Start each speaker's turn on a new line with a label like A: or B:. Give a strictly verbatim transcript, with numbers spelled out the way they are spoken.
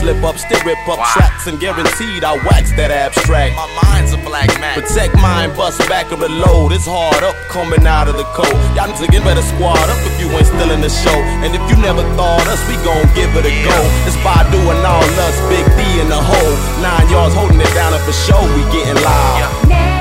A: slip up, still rip up wow. tracks, and guaranteed I wax that abstract.
B: My mind's a black man.
A: Protect mine, bust back of the load. It's hard up coming out of the cold. Y'all niggas get better squad up if you ain't still in the show. And if you never thought us, we gon' give it a go. It's Badu and all us, Big D in the hole. Nine yards holding it down, and for sure we getting loud.
C: Yeah.